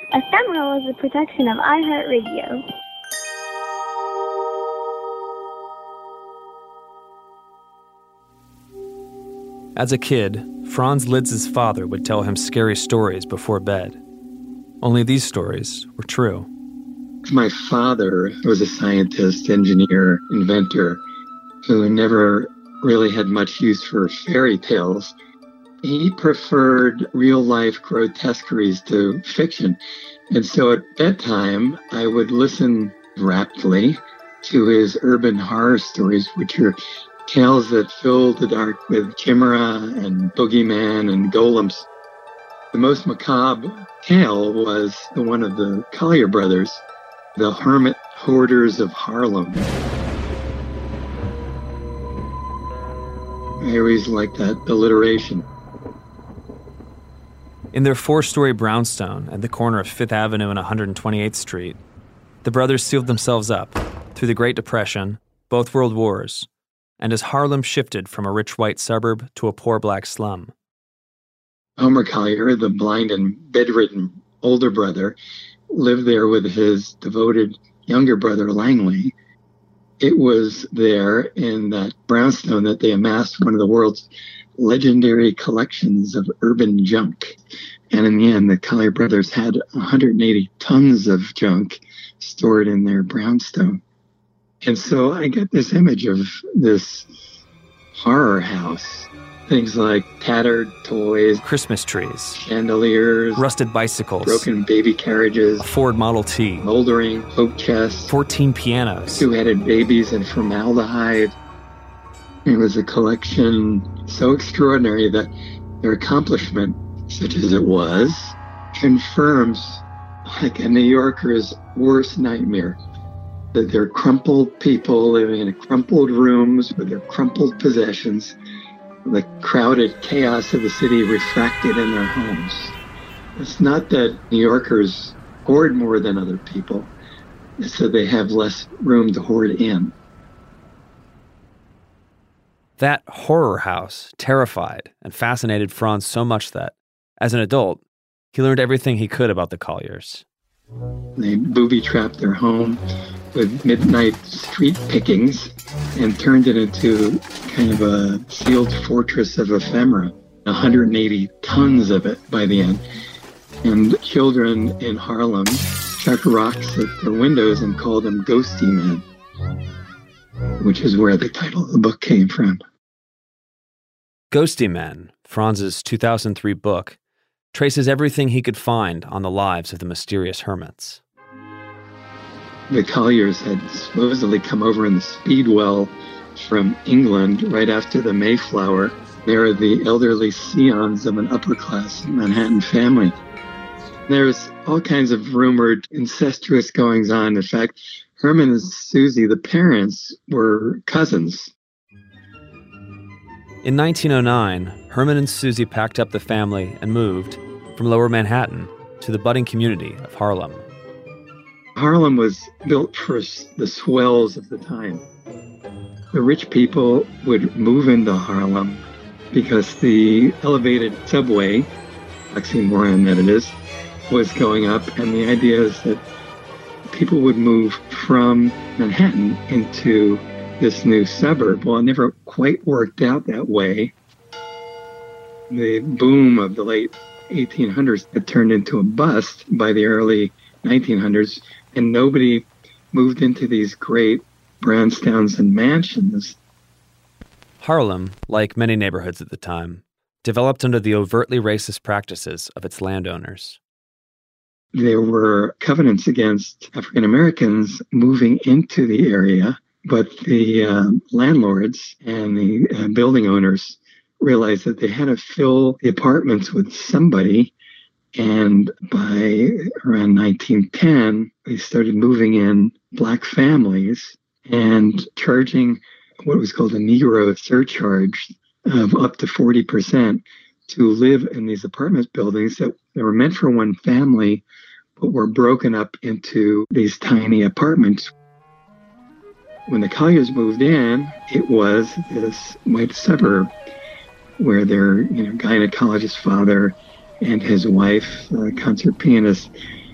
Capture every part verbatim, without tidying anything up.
Ephemeral is a production of iHeartRadio. As a kid, Franz Lisz's father would tell him scary stories before bed. Only these stories were true. My father was a scientist, engineer, inventor, who never really had much use for fairy tales. He preferred real-life grotesqueries to fiction. And so at bedtime, I would listen raptly to his urban horror stories, which are tales that filled the dark with chimera and boogeyman and golems. The most macabre tale was the one of the Collier brothers, the hermit hoarders of Harlem. I always liked that alliteration. In their four-story brownstone at the corner of Fifth Avenue and one hundred twenty-eighth Street, the brothers sealed themselves up through the Great Depression, both World Wars, and as Harlem shifted from a rich white suburb to a poor black slum. Homer Collier, the blind and bedridden older brother, lived there with his devoted younger brother, Langley. It was there in that brownstone that they amassed one of the world's legendary collections of urban junk. And in the end, the Collier brothers had one hundred eighty tons of junk stored in their brownstone. And so I get this image of this horror house. Things like tattered toys, Christmas trees, chandeliers, rusted bicycles, broken baby carriages, a Ford Model T, moldering oak chests, fourteen pianos, two-headed babies and formaldehyde. It was a collection so extraordinary that their accomplishment, such as it was, confirms like a New Yorker's worst nightmare. That they're crumpled people living in crumpled rooms with their crumpled possessions, the crowded chaos of the city refracted in their homes. It's not that New Yorkers hoard more than other people. It's that they have less room to hoard in. That horror house terrified and fascinated Franz so much that, as an adult, he learned everything he could about the Colliers. They booby-trapped their home with midnight street pickings and turned it into kind of a sealed fortress of ephemera, one hundred eighty tons of it by the end. And children in Harlem chucked rocks at their windows and called them ghosty men, which is where the title of the book came from. Ghosty Men, Franz's two thousand three book, traces everything he could find on the lives of the mysterious hermits. The Colliers had supposedly come over in the Speedwell from England right after the Mayflower. They were the elderly scions of an upper-class Manhattan family. There's all kinds of rumored incestuous goings-on. In fact, Herman and Susie, the parents, were cousins. In nineteen oh nine, Herman and Susie packed up the family and moved from Lower Manhattan to the budding community of Harlem. Harlem was built for the swells of the time. The rich people would move into Harlem because the elevated subway, oxymoron that it is, was going up, and the idea is that people would move from Manhattan into this new suburb. Well, it never quite worked out that way. The boom of the late eighteen hundreds had turned into a bust by the early nineteen hundreds, and nobody moved into these great brownstones and mansions. Harlem, like many neighborhoods at the time, developed under the overtly racist practices of its landowners. There were covenants against African Americans moving into the area, but the uh, landlords and the uh, building owners realized that they had to fill the apartments with somebody. And by around nineteen ten, they started moving in black families and charging what was called a Negro surcharge of up to forty percent to live in these apartment buildings that they were meant for one family, but were broken up into these tiny apartments. When the Colliers moved in, it was this white suburb where their you know, gynecologist father and his wife, a concert pianist,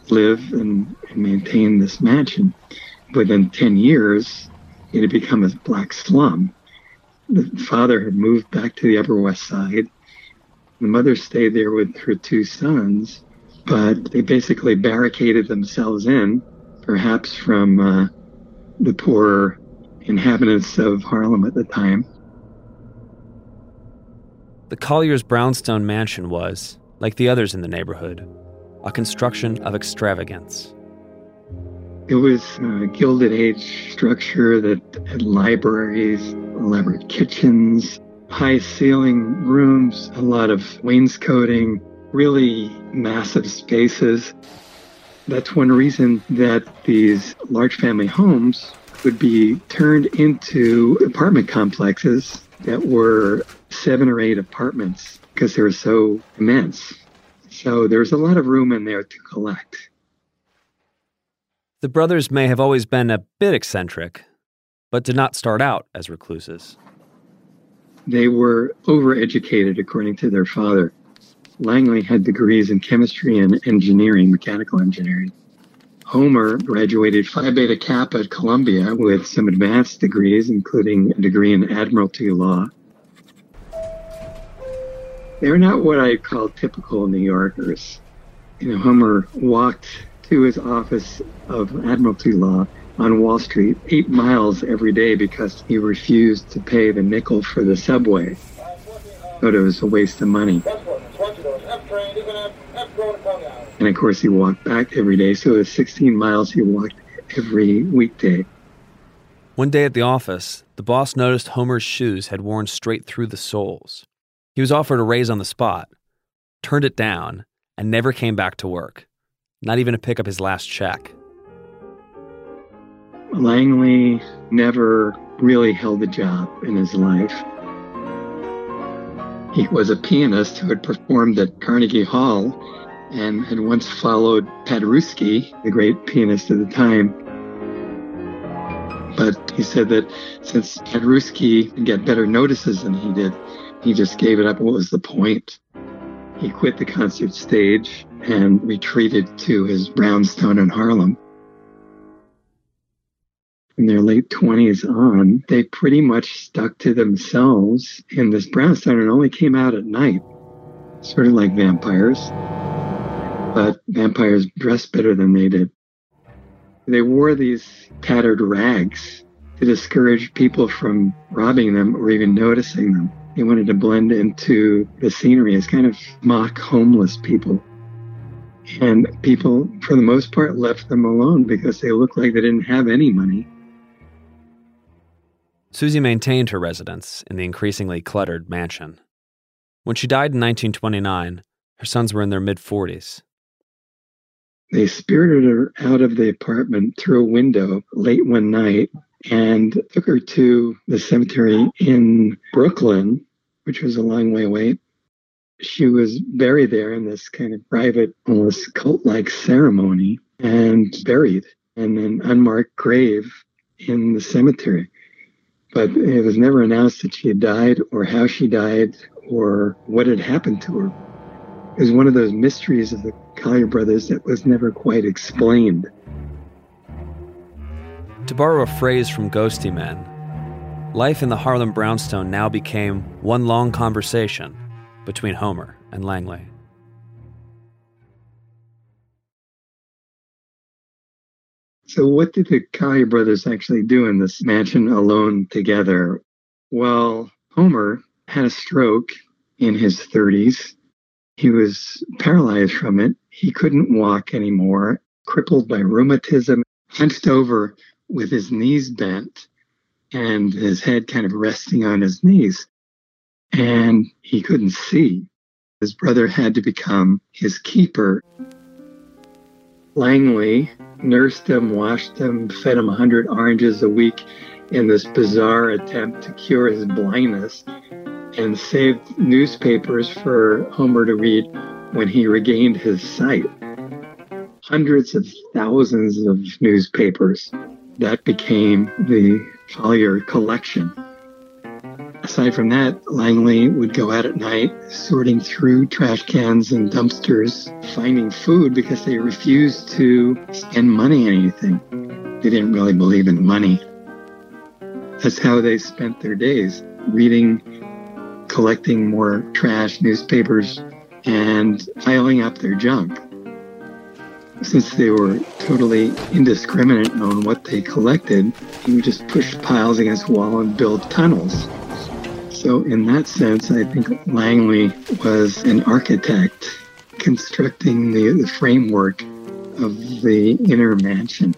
live and, and maintain this mansion. Within ten years, it had become a black slum. The father had moved back to the Upper West Side. The mother stayed there with her two sons, but they basically barricaded themselves in, perhaps from uh, the poor inhabitants of Harlem at the time. The Colliers' brownstone mansion was, like the others in the neighborhood, a construction of extravagance. It was a Gilded Age structure that had libraries, elaborate kitchens, high-ceiling rooms, a lot of wainscoting, really massive spaces. That's one reason that these large family homes would be turned into apartment complexes that were seven or eight apartments because they were so immense. So there's a lot of room in there to collect. The brothers may have always been a bit eccentric, but did not start out as recluses. They were overeducated, according to their father. Langley had degrees in chemistry and engineering, mechanical engineering. Homer graduated Phi Beta Kappa at Columbia with some advanced degrees, including a degree in admiralty law. They're not what I call typical New Yorkers. You know, Homer walked to his office of admiralty law on Wall Street eight miles every day because he refused to pay the nickel for the subway. Thought it was a waste of money. And of course, he walked back every day, so it was sixteen miles he walked every weekday. One day at the office, the boss noticed Homer's shoes had worn straight through the soles. He was offered a raise on the spot, turned it down, and never came back to work, not even to pick up his last check. Langley never really held a job in his life. He was a pianist who had performed at Carnegie Hall and had once followed Paderewski, the great pianist of the time. But he said that since Paderewski got better notices than he did, he just gave it up. What was the point? He quit the concert stage and retreated to his brownstone in Harlem. In their late twenties on, they pretty much stuck to themselves in this brownstone and only came out at night, sort of like vampires. But vampires dressed better than they did. They wore these tattered rags to discourage people from robbing them or even noticing them. They wanted to blend into the scenery as kind of mock homeless people. And people, for the most part, left them alone because they looked like they didn't have any money. Susie maintained her residence in the increasingly cluttered mansion. When she died in nineteen twenty-nine, her sons were in their mid-forties. They spirited her out of the apartment through a window late one night and took her to the cemetery in Brooklyn, which was a long way away. She was buried there in this kind of private, almost cult-like ceremony and buried in an unmarked grave in the cemetery. But it was never announced that she had died or how she died or what had happened to her. It was one of those mysteries of the Collier brothers that was never quite explained. To borrow a phrase from Ghosty Men, life in the Harlem brownstone now became one long conversation between Homer and Langley. So what did the Collier brothers actually do in this mansion alone together? Well, Homer had a stroke in his thirties. He was paralyzed from it. He couldn't walk anymore, crippled by rheumatism, hunched over with his knees bent and his head kind of resting on his knees. And he couldn't see. His brother had to become his keeper. Langley nursed him, washed him, fed him one hundred oranges a week in this bizarre attempt to cure his blindness, and saved newspapers for Homer to read when he regained his sight. Hundreds of thousands of newspapers. That became the Collier collection. Aside from that, Langley would go out at night sorting through trash cans and dumpsters, finding food because they refused to spend money on anything. They didn't really believe in money. That's how they spent their days, reading, collecting more trash, newspapers, and piling up their junk. Since they were totally indiscriminate on what they collected, he would just push piles against the wall and build tunnels. So in that sense, I think Langley was an architect constructing the, the framework of the inner mansion.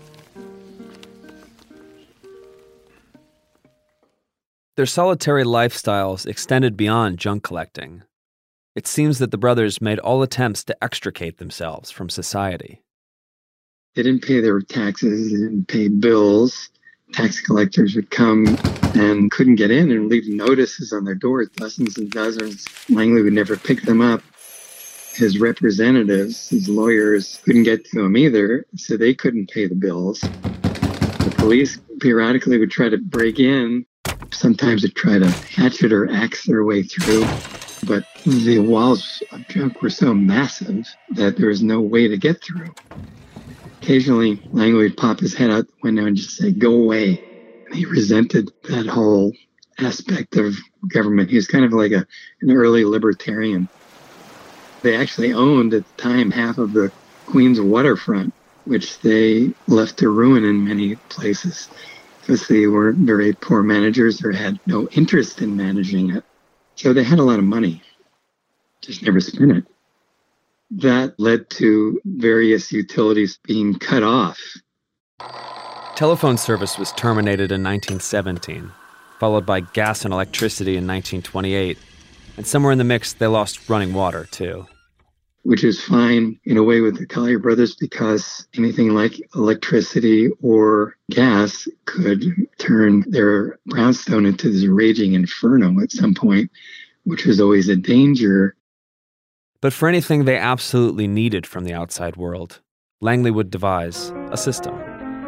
Their solitary lifestyles extended beyond junk collecting. It seems that the brothers made all attempts to extricate themselves from society. They didn't pay their taxes, they didn't pay bills. Tax collectors would come and couldn't get in and leave notices on their doors, dozens and dozens. Langley would never pick them up. His representatives, his lawyers, couldn't get to him either, so they couldn't pay the bills. The police periodically would try to break in. Sometimes they'd try to hatchet or axe their way through. But the walls of junk were so massive that there was no way to get through. Occasionally, Langley would pop his head out the window and just say, "Go away." He resented that whole aspect of government. He was kind of like a, an early libertarian. They actually owned, at the time, half of the Queens waterfront, which they left to ruin in many places because they were very poor managers or had no interest in managing it. So they had a lot of money, just never spent it. That led to various utilities being cut off. Telephone service was terminated in nineteen seventeen, followed by gas and electricity in nineteen twenty-eight, and somewhere in the mix they lost running water too. Which is fine in a way with the Collier brothers because anything like electricity or gas could turn their brownstone into this raging inferno at some point, which was always a danger. But for anything they absolutely needed from the outside world, Langley would devise a system.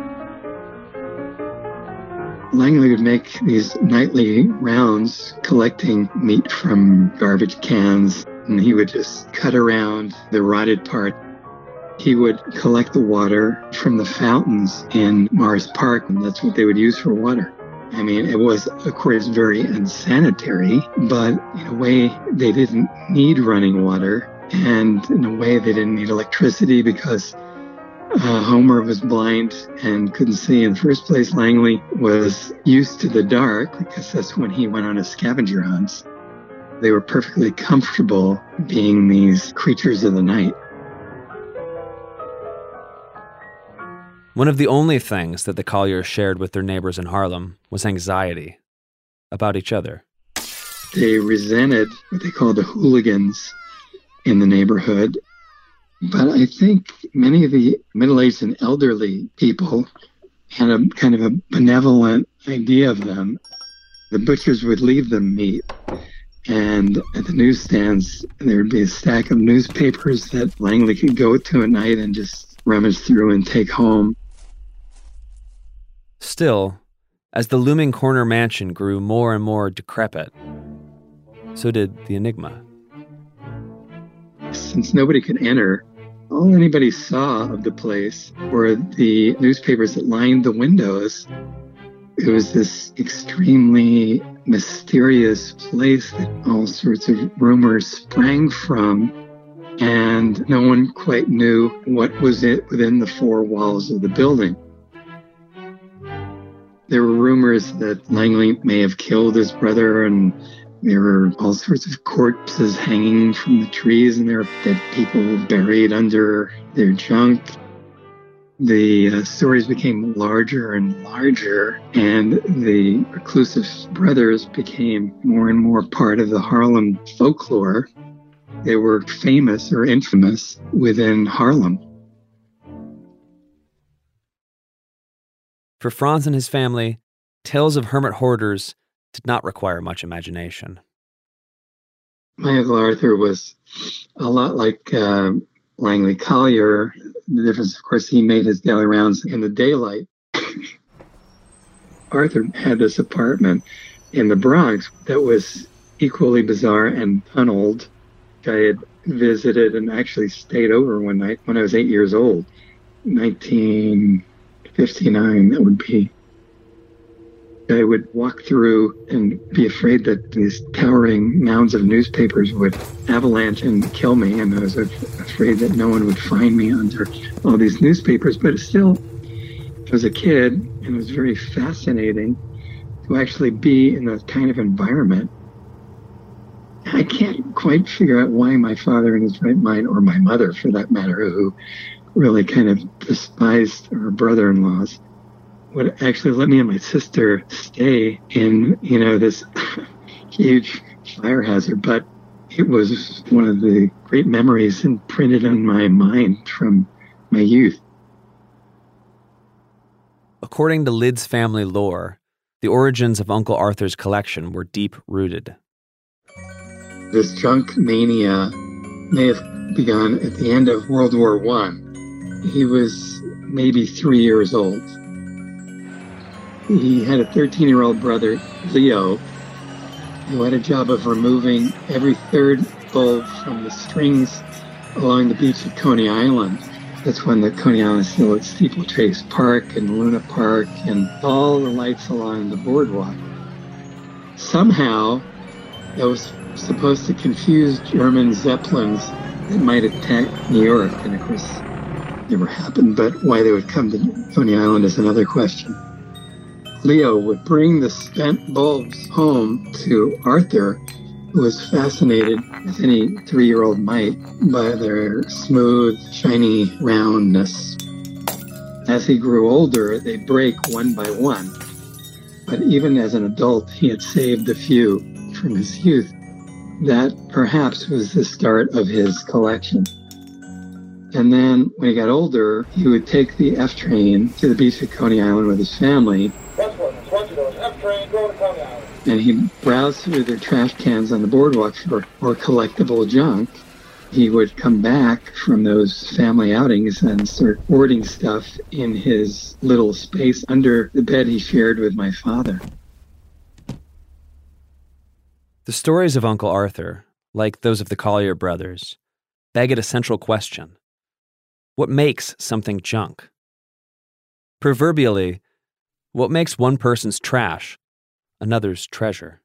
Langley would make these nightly rounds collecting meat from garbage cans, and he would just cut around the rotted part. He would collect the water from the fountains in Mars Park, and that's what they would use for water. I mean, it was, of course, very unsanitary, but in a way, they didn't need running water, and in a way, they didn't need electricity because uh, Homer was blind and couldn't see in the first place. Langley was used to the dark because that's when he went on his scavenger hunts. They were perfectly comfortable being these creatures of the night. One of the only things that the Colliers shared with their neighbors in Harlem was anxiety about each other. They resented what they called the hooligans in the neighborhood. But I think many of the middle-aged and elderly people had a kind of a benevolent idea of them. The butchers would leave them meat. And at the newsstands, there would be a stack of newspapers that Langley could go to at night and just rummage through and take home. Still, as the looming corner mansion grew more and more decrepit, so did the enigma. Since nobody could enter, all anybody saw of the place were the newspapers that lined the windows. It was this extremely mysterious place that all sorts of rumors sprang from, and no one quite knew what was it within the four walls of the building. There were rumors that Langley may have killed his brother, and there were all sorts of corpses hanging from the trees, and there were dead people buried under their junk. The uh, stories became larger and larger, and the reclusive brothers became more and more part of the Harlem folklore. They were famous or infamous within Harlem. For Franz and his family, tales of hermit hoarders did not require much imagination. My Uncle Arthur was a lot like uh, Langley Collier. The difference, of course, he made his daily rounds in the daylight. Arthur had this apartment in the Bronx that was equally bizarre and tunneled. I had visited and actually stayed over one night when I was eight years old, nineteen fifty-nine, that would be. I would walk through and be afraid that these towering mounds of newspapers would avalanche and kill me. And I was afraid that no one would find me under all these newspapers. But still, I was a kid, and it was very fascinating to actually be in that kind of environment. I can't quite figure out why my father in his right mind, or my mother for that matter, who really kind of despised her brother-in-laws, would actually let me and my sister stay in, you know, this huge fire hazard. But it was one of the great memories imprinted on my mind from my youth. According to Lidd's family lore, the origins of Uncle Arthur's collection were deep-rooted. This junk mania may have begun at the end of World War One. He was maybe three years old. He had a thirteen-year-old brother, Leo, who had a job of removing every third bulb from the strings along the beach of Coney Island. That's when the Coney Island is still at Steeplechase Park and Luna Park and all the lights along the boardwalk. Somehow, that was supposed to confuse German Zeppelins that might attack New York, and of course, it never happened, but why they would come to Coney Island is another question. Leo would bring the spent bulbs home to Arthur, who was fascinated, as any three-year-old might, by their smooth, shiny roundness. As he grew older, they'd break one by one. But even as an adult, he had saved a few from his youth. That perhaps was the start of his collection. And then when he got older, he would take the F train to the beach of Coney Island with his family. And he'd browse through their trash cans on the boardwalk for more collectible junk. He would come back from those family outings and start hoarding stuff in his little space under the bed he shared with my father. The stories of Uncle Arthur, like those of the Collier brothers, beg at a central question. What makes something junk? Proverbially, what makes one person's trash another's treasure?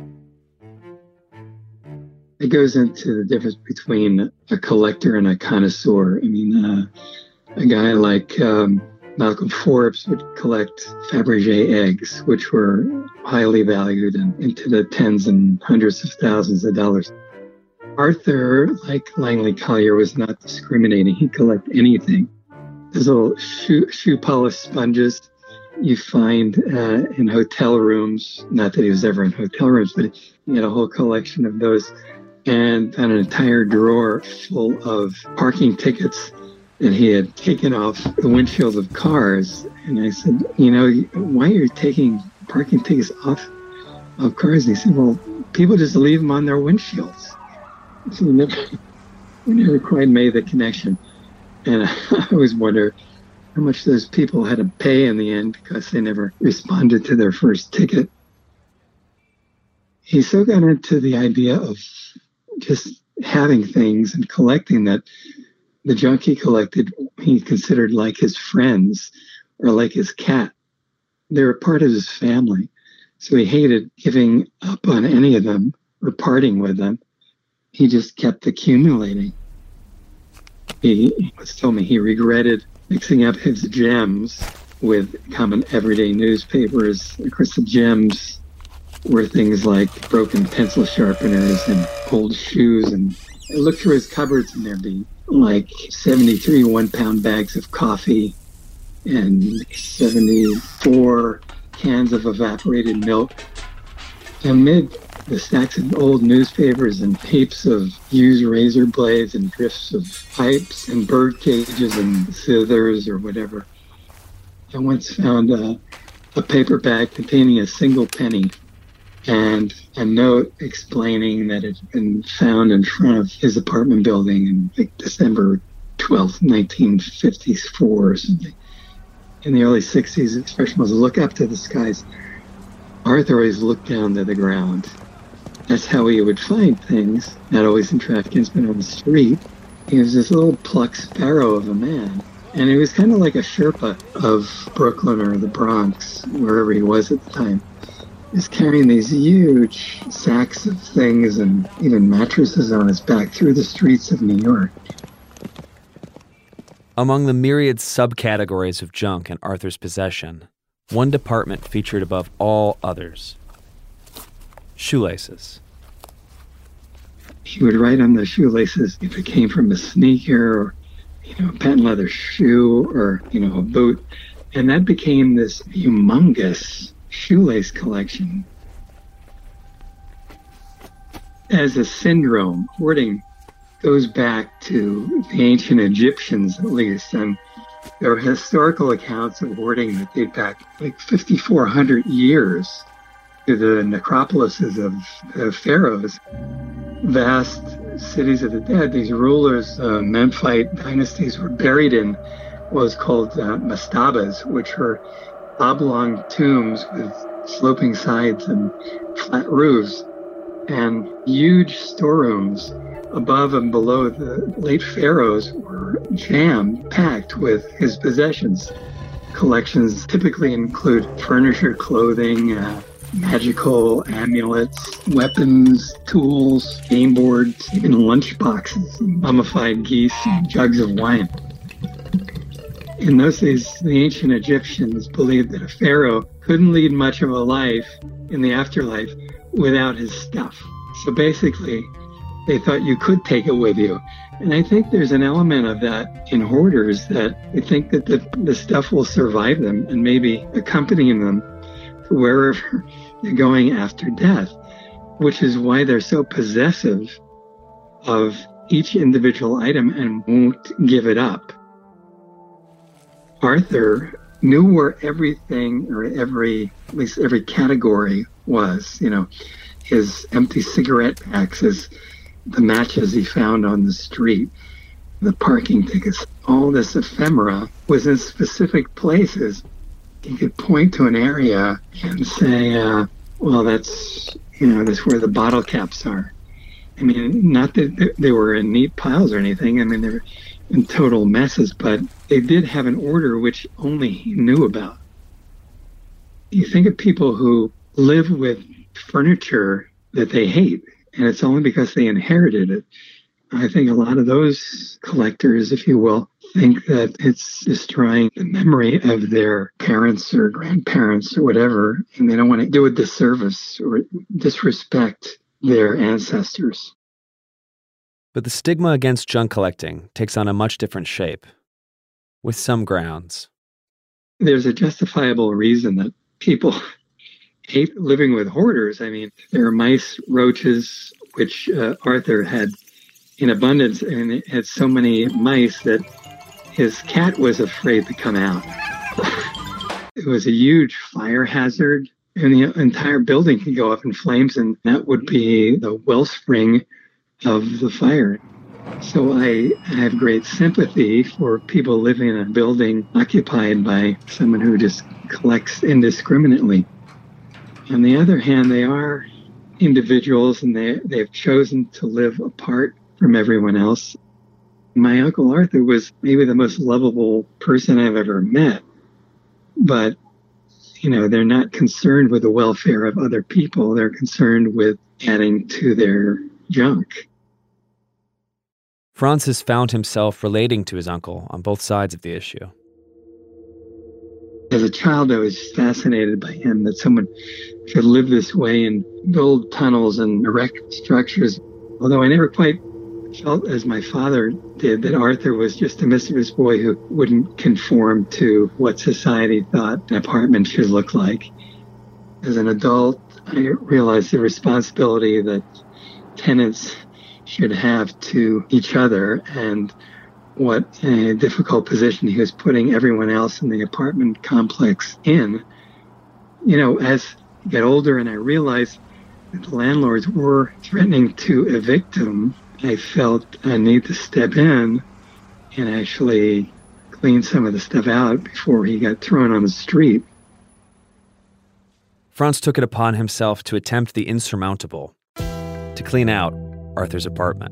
It goes into the difference between a collector and a connoisseur. I mean, uh, a guy like um, Malcolm Forbes would collect Fabergé eggs, which were highly valued and into the tens and hundreds of thousands of dollars. Arthur, like Langley Collier, was not discriminating. He'd collect anything. Those little shoe, shoe polish sponges you find uh, in hotel rooms. Not that he was ever in hotel rooms, but he had a whole collection of those, and an entire drawer full of parking tickets that he had taken off the windshields of cars. And I said, you know, why are you taking parking tickets off of cars? And he said, well, people just leave them on their windshields. So we never, we never quite made the connection. And I always wonder how much those people had to pay in the end because they never responded to their first ticket. He so got into the idea of just having things and collecting that the junk he collected, he considered like his friends or like his cat. They were part of his family. So he hated giving up on any of them or parting with them. He just kept accumulating. He once told me he regretted mixing up his gems with common everyday newspapers. Of course, the gems were things like broken pencil sharpeners and old shoes. And I looked through his cupboards and there'd be like seventy-three one-pound bags of coffee and seventy-four cans of evaporated milk. Amid the stacks of old newspapers and heaps of used razor blades and drifts of pipes and bird cages and zithers or whatever, I once found a, a paper bag containing a single penny and a note explaining that it had been found in front of his apartment building in like December twelfth, nineteen fifty-four or something. In the early sixties, the expression was, "Look up to the skies." Arthur always looked down to the ground. That's how he would find things, not always in trafficking, but on the street. He was this little plucked sparrow of a man. And he was kind of like a Sherpa of Brooklyn or the Bronx, wherever he was at the time. He was carrying these huge sacks of things and even mattresses on his back through the streets of New York. Among the myriad subcategories of junk in Arthur's possession, one department featured above all others: shoelaces. He would write on the shoelaces if it came from a sneaker or, you know, a patent leather shoe or, you know, a boot. And that became this humongous shoelace collection. As a syndrome, hoarding goes back to the ancient Egyptians, at least. And there are historical accounts of hoarding that date back like fifty-four hundred years to the necropolises of the pharaohs. Vast cities of the dead, these rulers, uh, Memphite dynasties, were buried in what was called uh, mastabas, which were oblong tombs with sloping sides and flat roofs, and huge storerooms above and below the late pharaohs were jam-packed with his possessions. Collections typically include furniture, clothing, uh, magical amulets, weapons, tools, game boards, even lunch boxes, mummified geese, and jugs of wine. In those days, the ancient Egyptians believed that a pharaoh couldn't lead much of a life in the afterlife without his stuff. So basically, they thought you could take it with you. And I think there's an element of that in hoarders, that they think that the, the stuff will survive them and maybe accompany them to wherever they're going after death, which is why they're so possessive of each individual item and won't give it up. Arthur knew where everything, or every, at least every category was, you know, his empty cigarette packs, his, the matches he found on the street, the parking tickets, all this ephemera was in specific places. He could point to an area and say, uh, well, that's, you know, that's where the bottle caps are. I mean, not that they were in neat piles or anything. I mean, they were in total messes, but they did have an order which only he knew about. You think of people who live with furniture that they hate, and it's only because they inherited it. I think a lot of those collectors, if you will, think that it's destroying the memory of their parents or grandparents or whatever, and they don't want to do a disservice or disrespect their ancestors. But the stigma against junk collecting takes on a much different shape, with some grounds. There's a justifiable reason that people hate living with hoarders. I mean, there are mice, roaches, which uh, Arthur had in abundance, and it had so many mice that his cat was afraid to come out. It was a huge fire hazard, and the entire building could go up in flames, and that would be the wellspring of the fire. So I have great sympathy for people living in a building occupied by someone who just collects indiscriminately. On the other hand, they are individuals, and they they've chosen to live apart from everyone else. My Uncle Arthur was maybe the most lovable person I've ever met, but, you know, they're not concerned with the welfare of other people. They're concerned with adding to their junk. Franz has found himself relating to his uncle on both sides of the issue. As a child, I was fascinated by him, that someone could live this way and build tunnels and erect structures. Although I never quite felt, as my father did, that Arthur was just a mischievous boy who wouldn't conform to what society thought an apartment should look like. As an adult, I realized the responsibility that tenants should have to each other, and what a difficult position he was putting everyone else in the apartment complex in. You know, as I get older and I realized that the landlords were threatening to evict him, I felt a need to step in and actually clean some of the stuff out before he got thrown on the street. Franz took it upon himself to attempt the insurmountable, to clean out Arthur's apartment.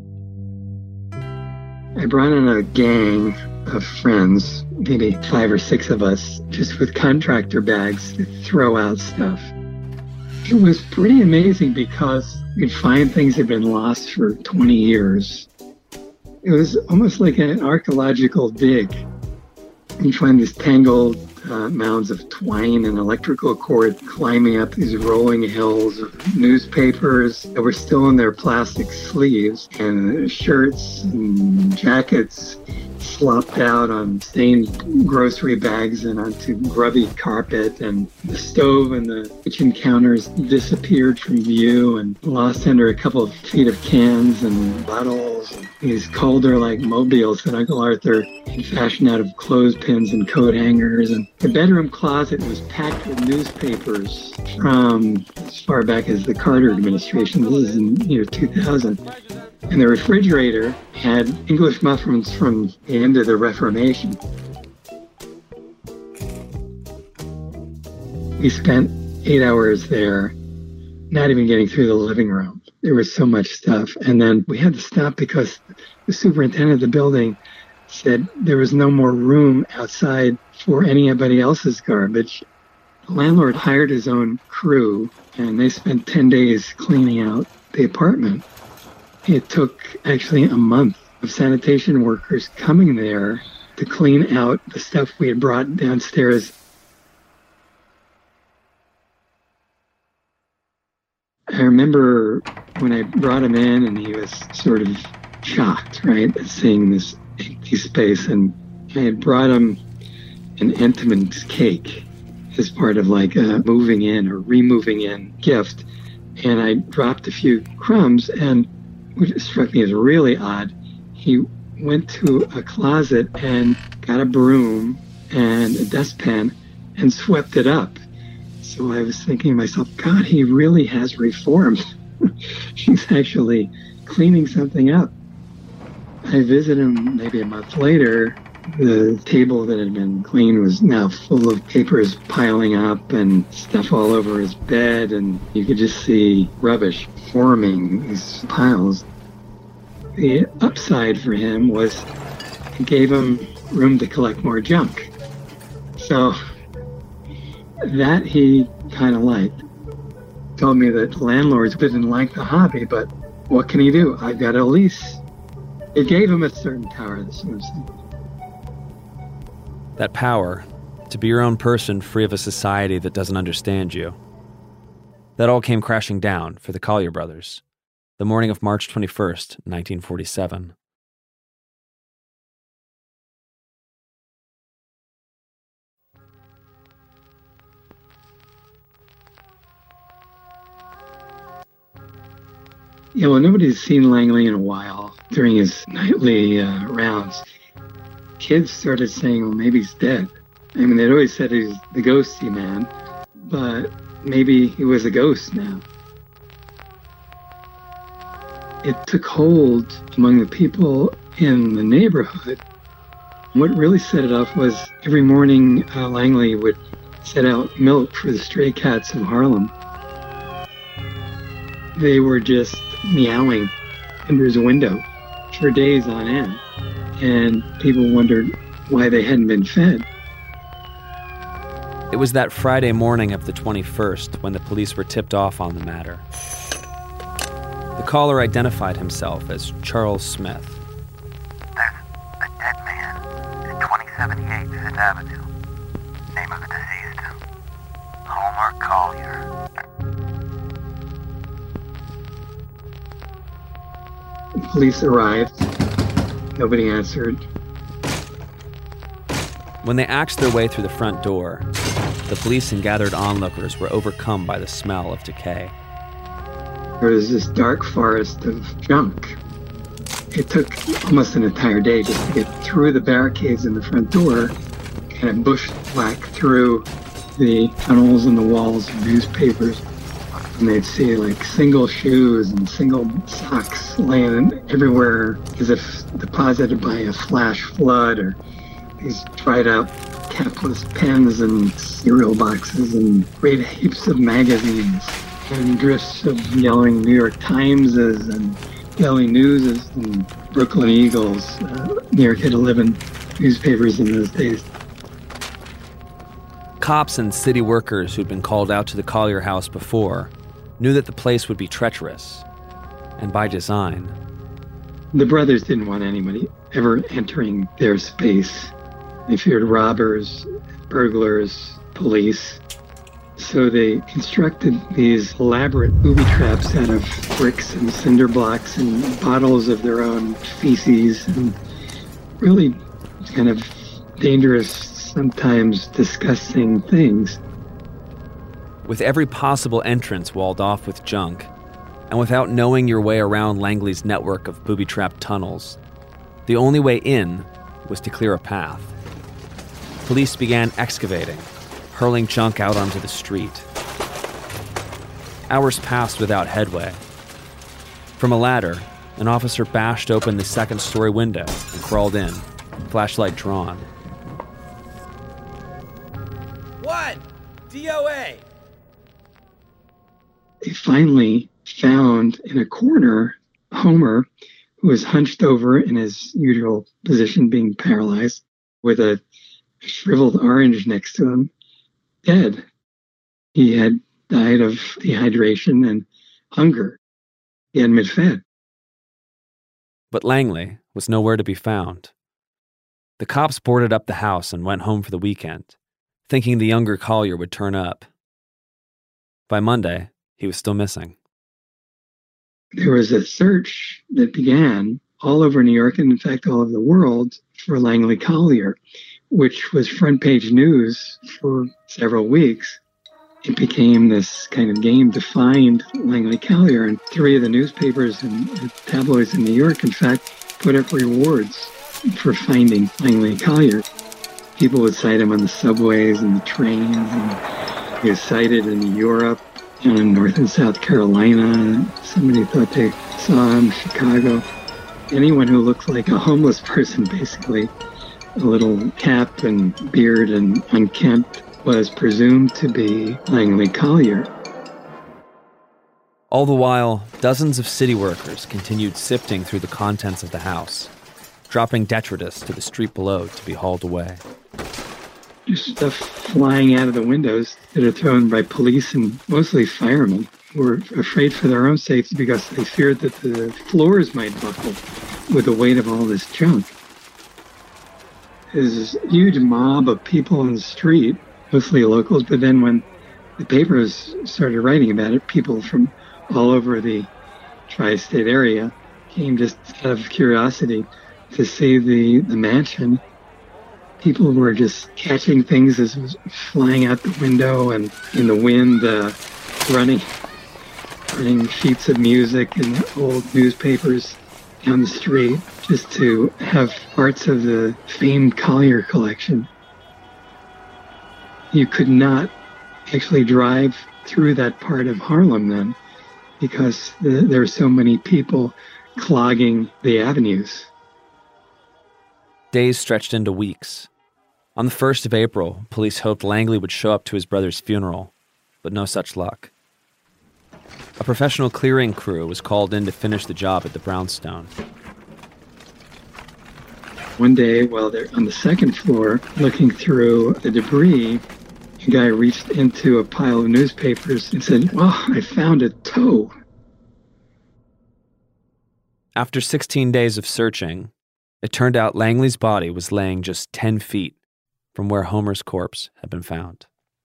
I brought in a gang of friends, maybe five or six of us, just with contractor bags to throw out stuff. It was pretty amazing because we'd find things that had been lost for twenty years. It was almost like an archaeological dig. You'd find these tangled uh, mounds of twine and electrical cord climbing up these rolling hills of newspapers that were still in their plastic sleeves, and shirts and jackets slopped out on stained grocery bags and onto grubby carpet, and the stove and the kitchen counters disappeared from view and lost under a couple of feet of cans and bottles. These Calder-like mobiles that Uncle Arthur had fashioned out of clothespins and coat hangers. And the bedroom closet was packed with newspapers from as far back as the Carter administration. This is in year two thousand. And the refrigerator had English muffins from the end of the Reformation. We spent eight hours there, not even getting through the living room. There was so much stuff. And then we had to stop because the superintendent of the building said there was no more room outside for anybody else's garbage. The landlord hired his own crew, and they spent ten days cleaning out the apartment. It took actually a month of sanitation workers coming there to clean out the stuff we had brought downstairs. I remember when I brought him in and he was sort of shocked, right, at seeing this empty space. And I had brought him an Entenmann's cake as part of like a moving in or removing in gift. And I dropped a few crumbs, and which struck me as really odd, he went to a closet and got a broom and a dustpan and swept it up. So I was thinking to myself, God, he really has reformed. He's actually cleaning something up. I visited him maybe a month later. The table that had been cleaned was now full of papers piling up and stuff all over his bed, and you could just see rubbish forming these piles. The upside for him was it gave him room to collect more junk. So that he kind of liked. Told me that landlords didn't like the hobby, but what can he do? I've got a lease. It gave him a certain power, that's what I'm saying. That power, to be your own person free of a society that doesn't understand you. That all came crashing down for the Collier brothers, the morning of March twenty-first, nineteen forty-seven. Yeah, well, nobody's seen Langley in a while during his nightly uh, rounds. Kids started saying, well, maybe he's dead. I mean, they'd always said he's the ghosty man, but maybe he was a ghost now. It took hold among the people in the neighborhood. What really set it off was every morning uh, Langley would set out milk for the stray cats of Harlem. They were just meowing under his window for days on end. And people wondered why they hadn't been fed. It was that Friday morning of the twenty-first when the police were tipped off on the matter. The caller identified himself as Charles Smith. There's a dead man at twenty seventy-eight Fifth Avenue. Name of the deceased, Homer Collier. The police arrived. Nobody answered. When they axed their way through the front door, the police and gathered onlookers were overcome by the smell of decay. There was this dark forest of junk. It took almost an entire day just to get through the barricades in the front door, kind of bushwhack through the tunnels in the walls of newspapers. And they'd see like single shoes and single socks laying everywhere as if deposited by a flash flood, or these dried up capless pens and cereal boxes and great heaps of magazines and drifts of yelling New York Timeses and Daily Newses and Brooklyn Eagles. Uh, New York had eleven newspapers in those days. Cops and city workers who'd been called out to the Collier house before knew that the place would be treacherous, and by design. The brothers didn't want anybody ever entering their space. They feared robbers, burglars, police. So they constructed these elaborate booby traps out of bricks and cinder blocks and bottles of their own feces, and really kind of dangerous, sometimes disgusting things. With every possible entrance walled off with junk, and without knowing your way around Langley's network of booby-trapped tunnels, the only way in was to clear a path. Police began excavating, hurling junk out onto the street. Hours passed without headway. From a ladder, an officer bashed open the second-story window and crawled in, flashlight drawn. What? D O A! They finally found in a corner Homer, who was hunched over in his usual position, being paralyzed, with a shriveled orange next to him, dead. He had died of dehydration and hunger. He hadn't been fed. But Langley was nowhere to be found. The cops boarded up the house and went home for the weekend, thinking the younger Collier would turn up. By Monday, he was still missing. There was a search that began all over New York and, in fact, all over the world for Langley Collier, which was front page news for several weeks. It became this kind of game to find Langley Collier, and three of the newspapers and tabloids in New York, in fact, put up rewards for finding Langley Collier. People would cite him on the subways and the trains, and he was cited in Europe and in North and South Carolina. Somebody thought they saw him in Chicago. Anyone who looked like a homeless person, basically, a little cap and beard and unkempt, was presumed to be Langley Collier. All the while, dozens of city workers continued sifting through the contents of the house, dropping detritus to the street below to be hauled away. There's stuff flying out of the windows that are thrown by police and mostly firemen who were afraid for their own safety because they feared that the floors might buckle with the weight of all this junk. There's this huge mob of people in the street, mostly locals, but then when the papers started writing about it, people from all over the tri-state area came just out of curiosity to see the, the mansion. People were just catching things as it was flying out the window and in the wind, uh, running, running sheets of music and old newspapers down the street just to have parts of the famed Collier collection. You could not actually drive through that part of Harlem then because the, there were so many people clogging the avenues. Days stretched into weeks. On the first of April, police hoped Langley would show up to his brother's funeral, but no such luck. A professional clearing crew was called in to finish the job at the brownstone. One day, while they're on the second floor looking through the debris, a guy reached into a pile of newspapers and said, "Oh, I found a toe." After sixteen days of searching, it turned out Langley's body was laying just ten feet from where Homer's corpse had been found.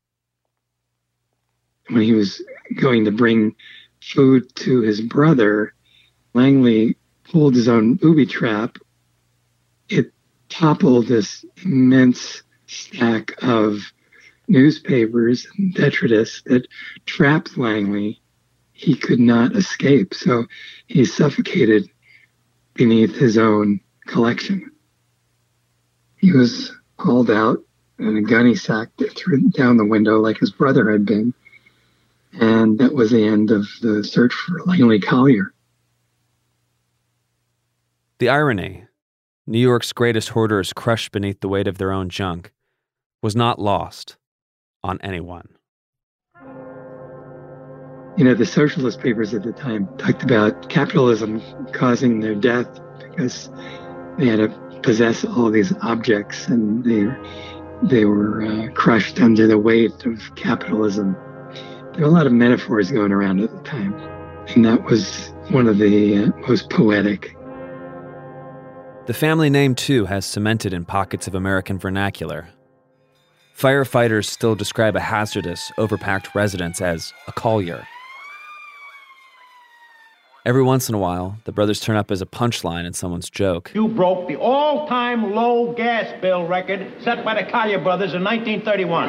When he was going to bring food to his brother, Langley pulled his own booby trap. It toppled this immense stack of newspapers and detritus that trapped Langley. He could not escape, so he suffocated beneath his own collection. He was hauled out in a gunny sack that threw down the window like his brother had been, and that was the end of the search for Langley Collier. The irony, New York's greatest hoarders crushed beneath the weight of their own junk, was not lost on anyone. You know, the socialist papers at the time talked about capitalism causing their death because they had to possess all these objects and they, they were uh, crushed under the weight of capitalism. There were a lot of metaphors going around at the time, and that was one of the uh, most poetic. The family name, too, has cemented in pockets of American vernacular. Firefighters still describe a hazardous, overpacked residence as a collier. Every once in a while, the brothers turn up as a punchline in someone's joke. You broke the all-time low gas bill record set by the Collier brothers in nineteen thirty-one.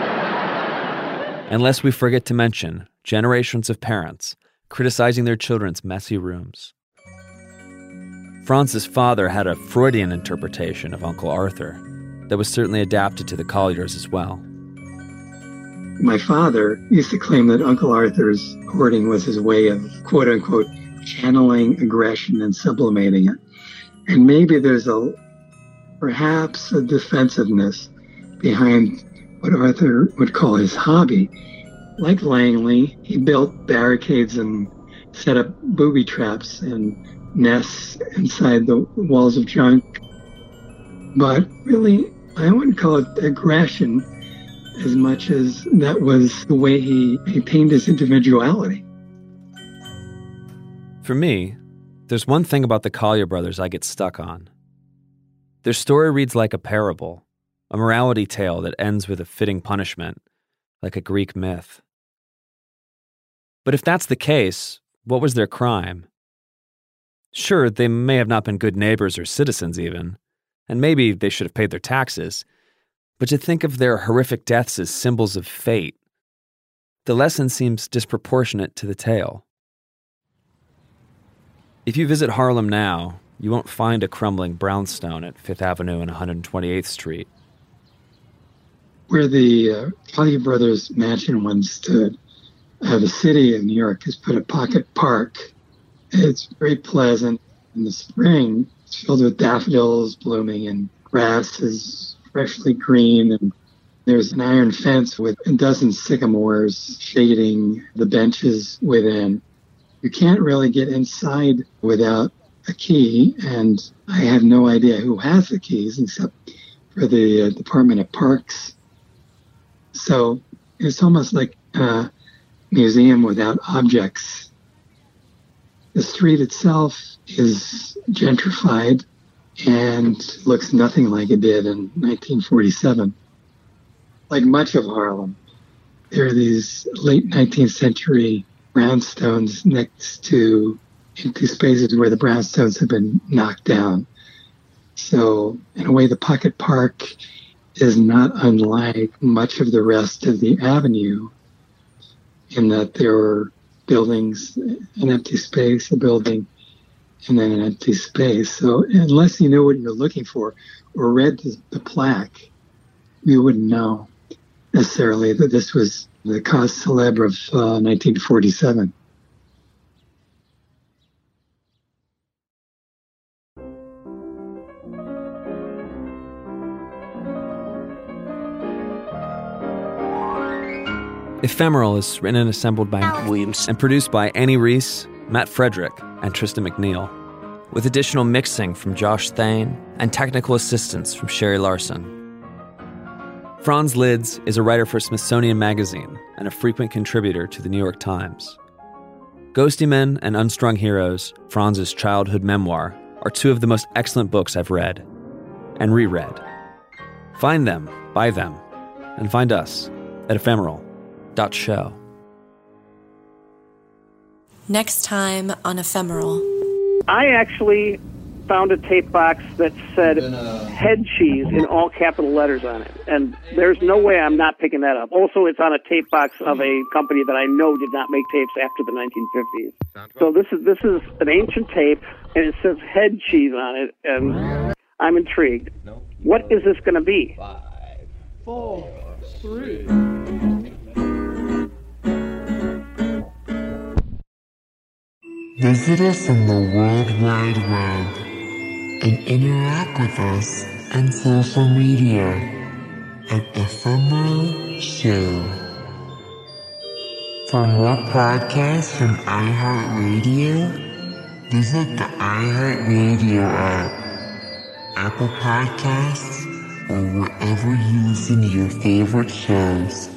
Unless we forget to mention generations of parents criticizing their children's messy rooms. Franz's father had a Freudian interpretation of Uncle Arthur that was certainly adapted to the Colliers as well. My father used to claim that Uncle Arthur's hoarding was his way of, quote-unquote, channeling aggression and sublimating it. And maybe there's a, perhaps a defensiveness behind what Arthur would call his hobby. Like Langley, he built barricades and set up booby traps and nests inside the walls of junk. But really, I wouldn't call it aggression as much as that was the way he maintained his individuality. For me, there's one thing about the Collier brothers I get stuck on. Their story reads like a parable, a morality tale that ends with a fitting punishment, like a Greek myth. But if that's the case, what was their crime? Sure, they may have not been good neighbors or citizens even, and maybe they should have paid their taxes, but to think of their horrific deaths as symbols of fate, the lesson seems disproportionate to the tale. If you visit Harlem now, you won't find a crumbling brownstone at Fifth Avenue and one hundred twenty-eighth Street. Where the uh, Collier Brothers mansion once stood, uh, the city of New York has put a pocket park. It's very pleasant. In the spring, it's filled with daffodils blooming and grass is freshly green. And there's an iron fence with a dozen sycamores shading the benches within. You can't really get inside without a key, and I have no idea who has the keys except for the uh, Department of Parks. So it's almost like a museum without objects. The street itself is gentrified and looks nothing like it did in nineteen forty-seven. Like much of Harlem, there are these late nineteenth century brownstones next to empty spaces where the brownstones have been knocked down. So in a way, the pocket park is not unlike much of the rest of the avenue in that there are buildings, an empty space, a building, and then an empty space. So unless you know what you're looking for or read the, the plaque, you wouldn't know necessarily that this was the cause célèbre of uh, nineteen forty-seven. Ephemeral is written and assembled by Williams and produced by Annie Reese, Matt Frederick, and Tristan McNeil, with additional mixing from Josh Thane and technical assistance from Sherry Larson. Franz Lids is a writer for Smithsonian Magazine and a frequent contributor to the New York Times. Ghosty Men and Unstrung Heroes, Franz's childhood memoir, are two of the most excellent books I've read and reread. Find them, buy them, and find us at ephemeral dot show. Next time on Ephemeral. I actually found a tape box that said head cheese in all capital letters on it. And there's no way I'm not picking that up. Also, it's on a tape box of a company that I know did not make tapes after the nineteen fifties. So this is this is an ancient tape, and it says head cheese on it, and I'm intrigued. What is this going to be? Five, four, three. Visit us on the World Wide Web and interact with us on social media. an ephemeral show. For more podcasts from iHeartRadio, visit the iHeartRadio app, Apple Podcasts, or wherever you listen to your favorite shows.